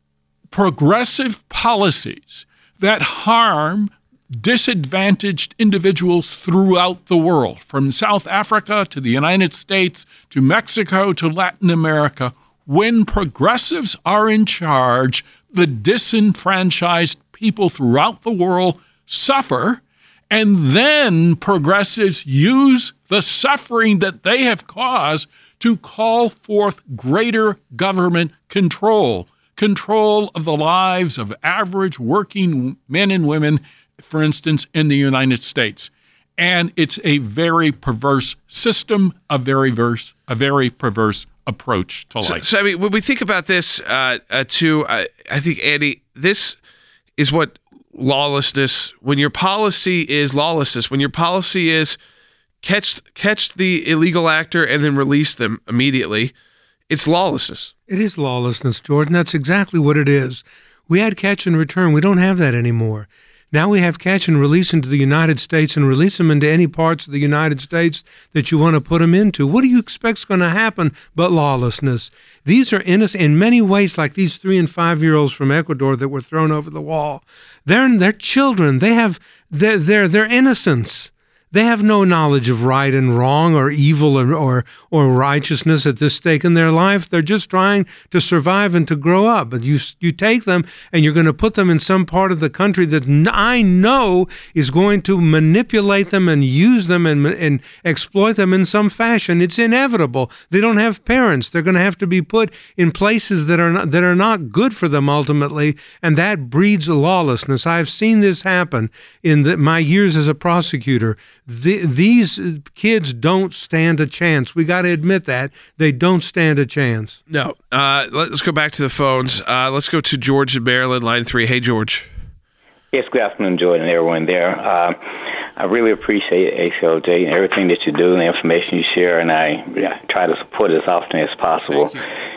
Progressive policies that harm disadvantaged individuals throughout the world, from South Africa to the United States to Mexico to Latin America. When progressives are in charge, the disenfranchised people throughout the world suffer, and then progressives use the suffering that they have caused to call forth greater government control, control of the lives of average working men and women, for instance, in the United States. And it's a very perverse system, a very verse, a very perverse approach to life. So, so I mean, when we think about this, uh, uh, too, I, I think, Andy, this is what lawlessness, when your policy is lawlessness, when your policy is catch catch the illegal actor and then release them immediately, it's lawlessness. It is lawlessness, Jordan. That's exactly what it is. We had catch and return. We don't have that anymore. Now we have catch and release into the United States and release them into any parts of the United States that you want to put them into. What do you expect is going to happen but lawlessness? These are innocent in many ways, like these three and five-year-olds from Ecuador that were thrown over the wall. They're, they're children. They have their, their, their innocence. They have no knowledge of right and wrong or evil or, or or righteousness at this stake in their life. They're just trying to survive and to grow up. But you you take them and you're going to put them in some part of the country that I know is going to manipulate them and use them and, and exploit them in some fashion. It's inevitable. They don't have parents. They're going to have to be put in places that are not, that are not good for them ultimately, and that breeds lawlessness. I've seen this happen in the, my years as a prosecutor. The, these kids don't stand a chance. We got to admit that. They don't stand a chance. No. Uh, let's go back to the phones. Uh, let's go to George in Maryland, line three. Hey, George. Yes, good afternoon, Jordan, and everyone there. Uh, I really appreciate A C L J and everything that you do and the information you share, and I yeah, try to support it as often as possible.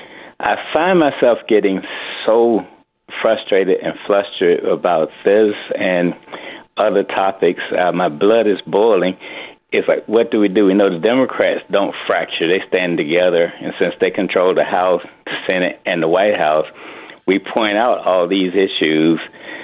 I find myself getting so frustrated and flustered about this and other topics. Uh, my blood is boiling. It's like, what do we do? We know the Democrats don't fracture. They stand together. And since they control the House, the Senate, and the White House, we point out all these issues.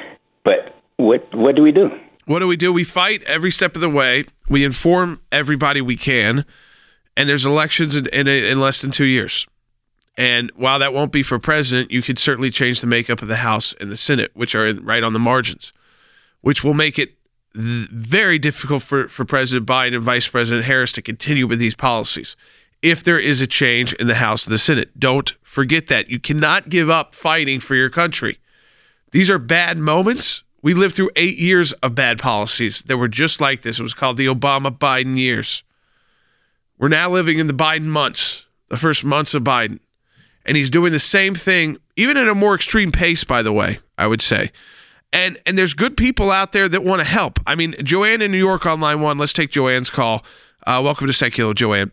But what what do we do? What do we do? We fight every step of the way. We inform everybody we can. And there's elections in, in, in less than two years. And while that won't be for president, you could certainly change the makeup of the House and the Senate, which are in, right on the margins, which will make it th- very difficult for, for President Biden and Vice President Harris to continue with these policies if there is a change in the House and the Senate. Don't forget that. You cannot give up fighting for your country. These are bad moments. We lived through eight years of bad policies that were just like this. It was called the Obama-Biden years. We're now living in the Biden months, the first months of Biden. And he's doing the same thing, even at a more extreme pace, by the way, I would say. And and there's good people out there that want to help. I mean, Joanne in New York on line one. Let's take Joanne's call. Uh, welcome to Secular, Joanne.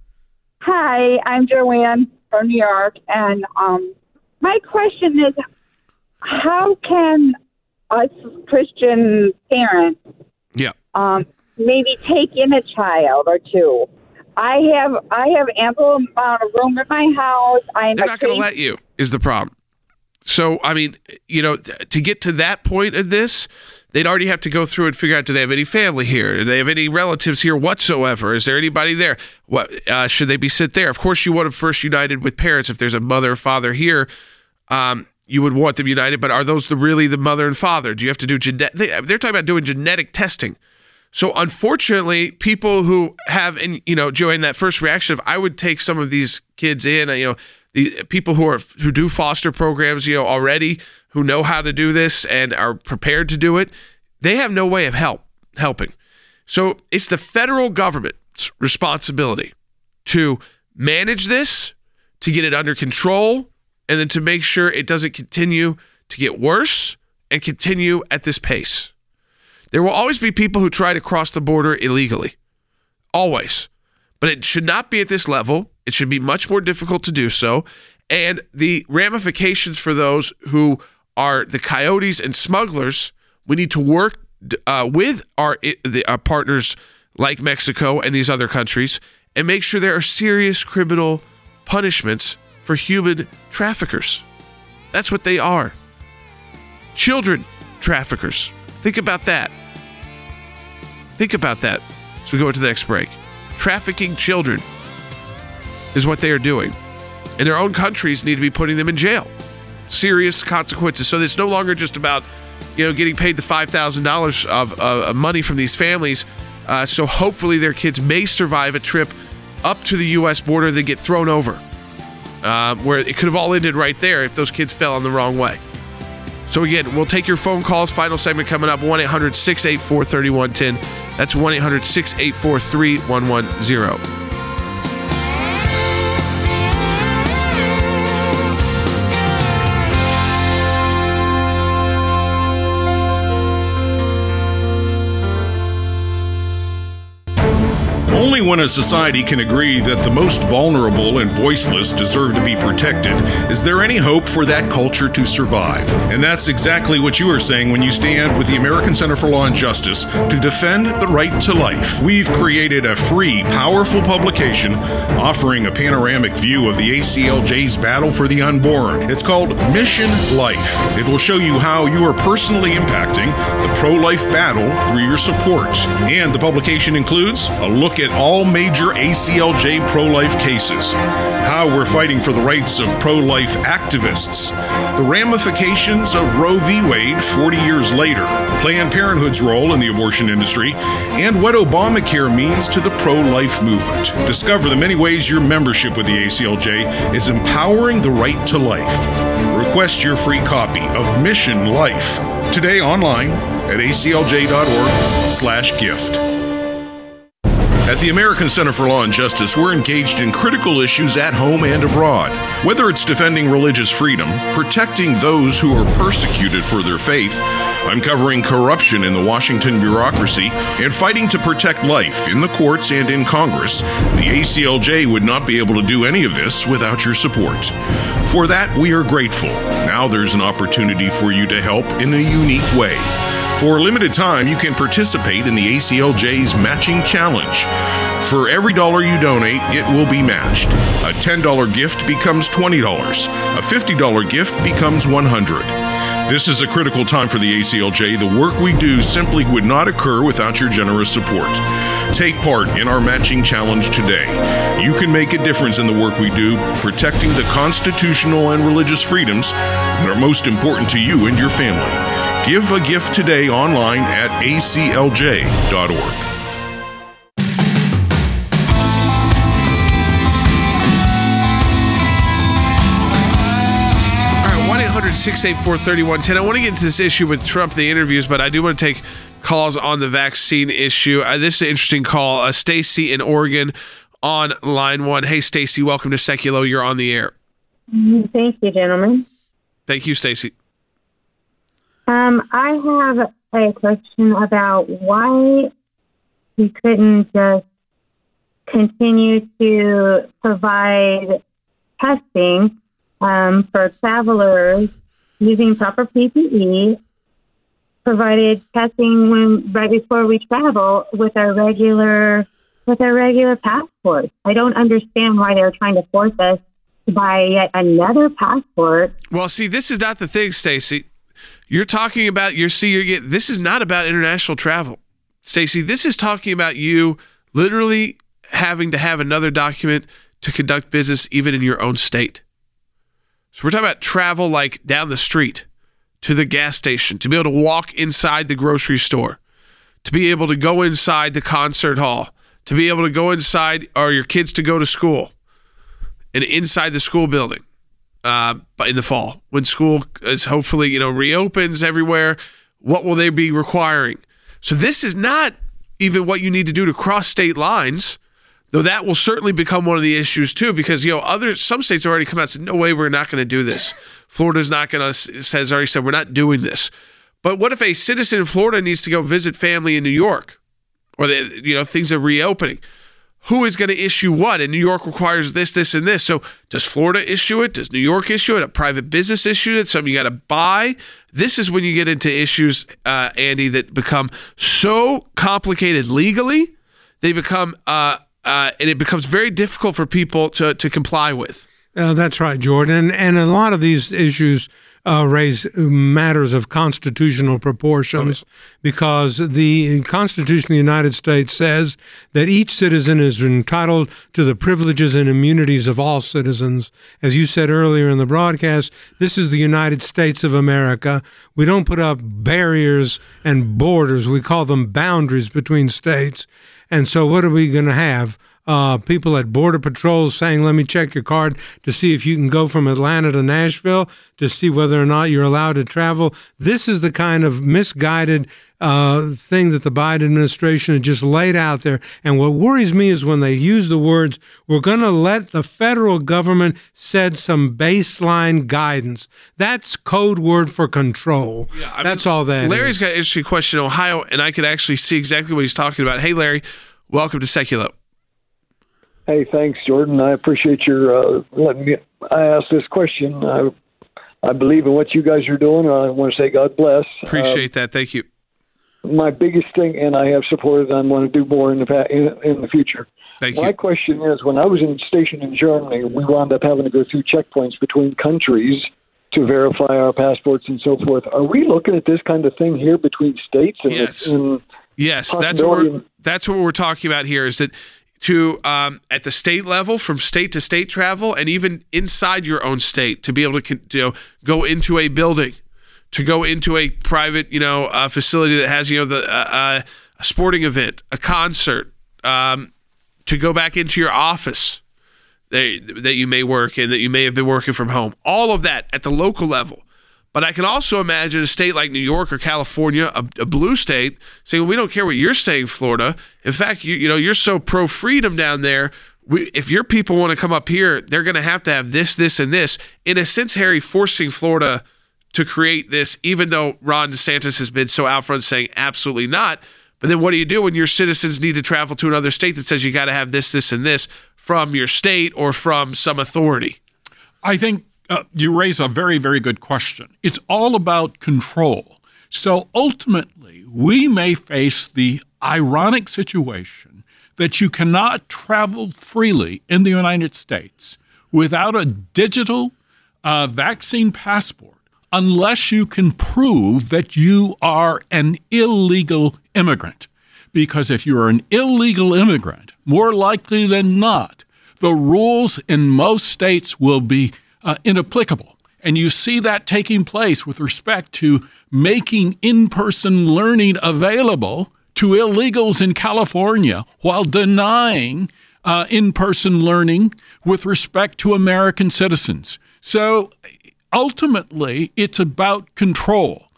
Hi, I'm Joanne from New York. And um, my question is, how can us Christian parents yeah. um, maybe take in a child or two? I have I have ample amount of room in my house. I'm They're not going to let you, is the problem. So, I mean, you know, to get to that point of this, they'd already have to go through and figure out, do they have any family here? Do they have any relatives here whatsoever? Is there anybody there? What uh, should they be sit there? Of course, you want them first united with parents. If there's a mother or father here, um, you would want them united. But are those the really the mother and father? Do you have to do genetic? They, they're talking about doing genetic testing. So unfortunately, people who have, and you know, Joanne, that first reaction of I would take some of these kids in, you know, the people who are who do foster programs, you know, already who know how to do this and are prepared to do it, they have no way of help helping. So it's the federal government's responsibility to manage this, to get it under control, and then to make sure it doesn't continue to get worse and continue at this pace. There will always be people who try to cross the border illegally. Always. But it should not be at this level. It should be much more difficult to do so. And the ramifications for those who are the coyotes and smugglers, we need to work uh, with our, the, our partners like Mexico and these other countries and make sure there are serious criminal punishments for human traffickers. That's what they are. Children traffickers. Think about that. Think about that as we go into the next break. Trafficking children is what they are doing. And their own countries need to be putting them in jail. Serious consequences. So it's no longer just about, you know, getting paid the five thousand dollars of uh, money from these families. Uh, so hopefully their kids may survive a trip up to the U S border and then get thrown over. Uh, where it could have all ended right there if those kids fell on the wrong way. So again, we'll take your phone calls. Final segment coming up, one eight hundred six eight four three one one zero. That's one eight hundred six eight four three one one zero. Only when a society can agree that the most vulnerable and voiceless deserve to be protected is there any hope for that culture to survive. And that's exactly what you are saying when you stand with the American Center for Law and Justice to defend the right to life. We've created a free, powerful publication offering a panoramic view of the A C L J's battle for the unborn. It's called Mission Life. It will show you how you are personally impacting the pro-life battle through your support. And the publication includes a look at all major A C L J pro-life cases, how we're fighting for the rights of pro-life activists, the ramifications of Roe v. Wade forty years later, Planned Parenthood's role in the abortion industry, and what Obamacare means to the pro-life movement. Discover the many ways your membership with the A C L J is empowering the right to life. Request your free copy of Mission Life today online at A C L J dot org slash gift. At the American Center for Law and Justice, we're engaged in critical issues at home and abroad. Whether it's defending religious freedom, protecting those who are persecuted for their faith, uncovering corruption in the Washington bureaucracy, and fighting to protect life in the courts and in Congress, the A C L J would not be able to do any of this without your support. For that, we are grateful. Now there's an opportunity for you to help in a unique way. For a limited time, you can participate in the A C L J's Matching Challenge. For every dollar you donate, it will be matched. A ten dollars gift becomes twenty dollars. A fifty dollars gift becomes one hundred dollars. This is a critical time for the A C L J. The work we do simply would not occur without your generous support. Take part in our Matching Challenge today. You can make a difference in the work we do, protecting the constitutional and religious freedoms that are most important to you and your family. Give a gift today online at a c l j dot org. one eight hundred six eight four three one one zero. I want to get into this issue with Trump, the interviews, but I do want to take calls on the vaccine issue. Uh, this is an interesting call. Uh, Stacy in Oregon on line one. Hey, Stacy, welcome to Seculo. You're on the air. Thank you, gentlemen. Thank you, Stacy. Um, I have a question about why we couldn't just continue to provide testing um, for travelers using proper P P E, provided testing when right before we travel with our regular with our regular passport. I don't understand why they're trying to force us to buy yet another passport. Well, see, this is not the thing, Stacy. You're talking about your see you're getting this is not about international travel. Stacy, this is talking about you literally having to have another document to conduct business even in your own state. So we're talking about travel like down the street to the gas station, to be able to walk inside the grocery store, to be able to go inside the concert hall, to be able to go inside or your kids to go to school and inside the school building. Uh, in the fall, when school is hopefully, you know, reopens everywhere, what will they be requiring? So this is not even what you need to do to cross state lines, though that will certainly become one of the issues too, because, you know, other some states have already come out and said, no way, we're not going to do this. Florida's not going to, has already said, we're not doing this. But what if a citizen in Florida needs to go visit family in New York, or, they, you know, things are reopening? Who is going to issue what? And New York requires this, this, and this. So does Florida issue it? Does New York issue it? A private business issue it? Something you got to buy? This is when you get into issues, uh, Andy, that become so complicated legally, they become, uh, uh, and it becomes very difficult for people to, to comply with. Uh, that's right, Jordan. And, and a lot of these issues Uh, raise matters of constitutional proportions, because the Constitution of the United States says that each citizen is entitled to the privileges and immunities of all citizens. As you said earlier in the broadcast, this is the United States of America. We don't put up barriers and borders. We call them boundaries between states. And so what are we going to have? Uh, people at Border Patrol saying, let me check your card to see if you can go from Atlanta to Nashville, to see whether or not you're allowed to travel. This is the kind of misguided uh, thing that the Biden administration had just laid out there. And what worries me is when they use the words, we're going to let the federal government set some baseline guidance. That's code word for control. Yeah, I That's mean, all that Larry's is. got an interesting question in Ohio, and I could actually see exactly what he's talking about. Hey, Larry, welcome to Seculo. Hey, thanks, Jordan. I appreciate your uh, letting me I ask this question. I I believe in what you guys are doing. I want to say God bless. Appreciate uh, that. Thank you. My biggest thing, and I have supported, and I want to do more in the in, in the future. Thank My you. My question is, when I was in stationed in Germany, we wound up having to go through checkpoints between countries to verify our passports and so forth. Are we looking at this kind of thing here between states? And yes. And yes, that's what we're, that's what we're talking about here. Is that to um, at the state level, from state to state travel, and even inside your own state, to be able to, you know, go into a building, to go into a private, you know, uh, facility that has, you know, the uh, uh, a sporting event, a concert, um, to go back into your office that, that you may work in, that you may have been working from home. All of that at the local level. But I can also imagine a state like New York or California, a, a blue state, saying, well, we don't care what you're saying, Florida. In fact, you you know, you're so pro-freedom down there. We, if your people want to come up here, they're going to have to have this, this, and this. In a sense, Harry, forcing Florida to create this, even though Ron DeSantis has been so out front saying absolutely not. But then what do you do when your citizens need to travel to another state that says you got to have this, this, and this from your state or from some authority? I think Uh, you raise a very, very good question. It's all about control. So ultimately, we may face the ironic situation that you cannot travel freely in the United States without a digital uh, vaccine passport unless you can prove that you are an illegal immigrant. Because if you're an illegal immigrant, more likely than not, the rules in most states will be Uh, inapplicable, And you see that taking place with respect to making in-person learning available to illegals in California while denying uh, in-person learning with respect to American citizens. So ultimately, it's about control.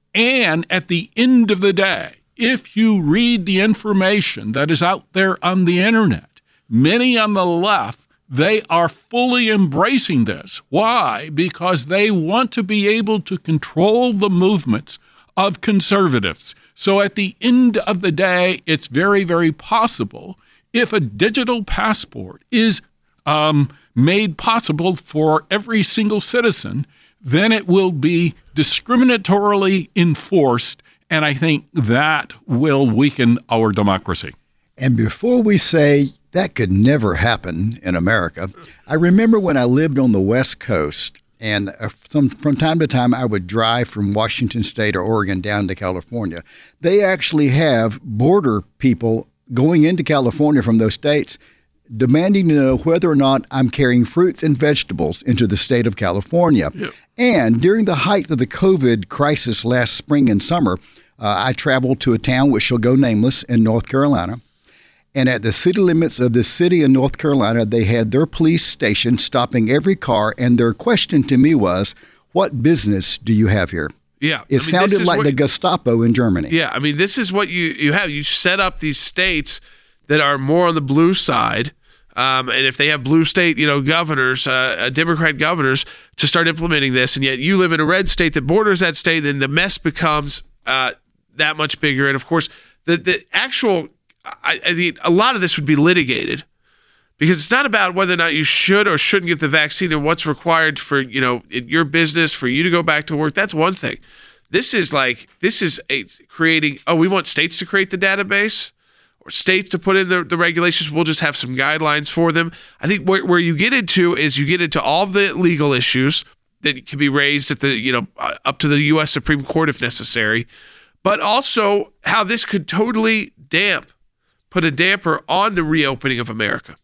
And at the end of the day, if you read the information that is out there on the internet, many on the left, they are fully embracing this. Why? Because they want to be able to control the movements of conservatives. So at the end of the day, it's very, very possible if a digital passport is um, made possible for every single citizen, then it will be discriminatorily enforced, and I think that will weaken our democracy. And before we say that could never happen in America, I remember when I lived on the West Coast, and from, from time to time I would drive from Washington State or Oregon down to California. They actually have border people going into California from those states demanding to know whether or not I'm carrying fruits and vegetables into the state of California. Yep. And during the height of the COVID crisis last spring and summer, uh, I traveled to a town which shall go nameless in North Carolina. And at the city limits of the city in North Carolina, they had their police station stopping every car. And their question to me was, what business do you have here? Yeah. It I mean, sounded like the Gestapo in Germany. Yeah. I mean, this is what you, you have. You set up these states that are more on the blue side. Um, and if they have blue state, you know, governors, uh, Democrat governors, to start implementing this, and yet you live in a red state that borders that state, then the mess becomes uh, that much bigger. And of course, the the actual, I, I think a lot of this would be litigated, because it's not about whether or not you should or shouldn't get the vaccine and what's required for, you know, your business, for you to go back to work. That's one thing. This is like, this is a creating, oh, we want states to create the database, or states to put in the, the regulations. We'll just have some guidelines for them. I think where, where you get into is you get into all the legal issues that can be raised at the, you know, up to the U S Supreme Court if necessary, but also how this could totally damp, put a damper on the reopening of America.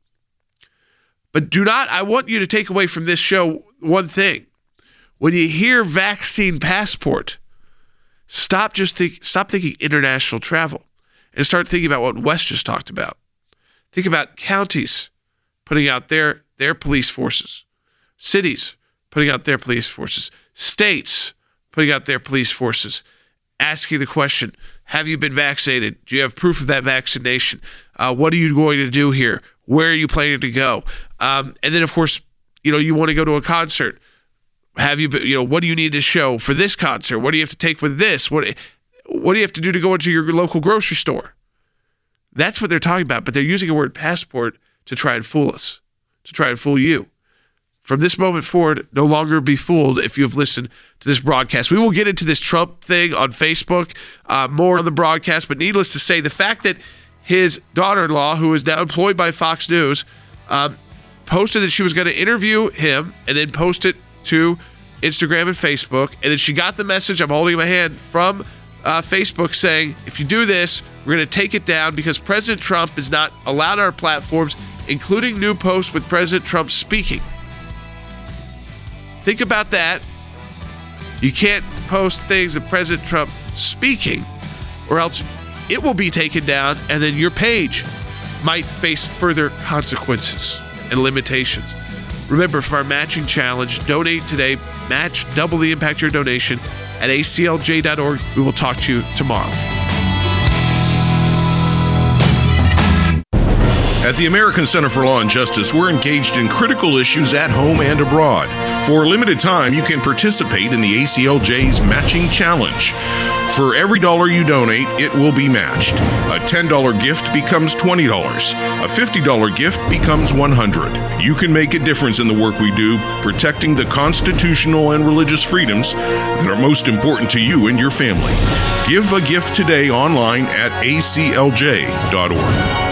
But do not, I want you to take away from this show one thing. When you hear vaccine passport, stop just think, stop thinking international travel. And start thinking about what Wes just talked about. Think about counties putting out their, their police forces, cities putting out their police forces, states putting out their police forces, asking the question, have you been vaccinated? Do you have proof of that vaccination? Uh, what are you going to do here? Where are you planning to go? Um, and then, of course, you know, you want to go to a concert. Have you, you know, what do you need to show for this concert? What do you have to take with this? What What do you have to do to go into your local grocery store? That's what they're talking about, but they're using a word passport to try and fool us, to try and fool you. From this moment forward, no longer be fooled if you've listened to this broadcast. We will get into this Trump thing on Facebook, uh, more on the broadcast, but needless to say, the fact that his daughter-in-law, who is now employed by Fox News, um, posted that she was going to interview him and then post it to Instagram and Facebook, and then she got the message, I'm holding my hand, from Uh, Facebook saying, if you do this, we're going to take it down because President Trump is not allowed on our platforms, including new posts with President Trump speaking. Think about that. You can't post things of President Trump speaking, or else it will be taken down, and then your page might face further consequences and limitations. Remember, for our matching challenge, donate today. Match, double the impact of your donation at A C L J dot org. We will talk to you tomorrow. At the American Center for Law and Justice, we're engaged in critical issues at home and abroad. For a limited time, you can participate in the A C L J's Matching Challenge. For every dollar you donate, it will be matched. A ten dollars gift becomes twenty dollars. A fifty dollars gift becomes one hundred dollars. You can make a difference in the work we do, protecting the constitutional and religious freedoms that are most important to you and your family. Give a gift today online at A C L J dot org.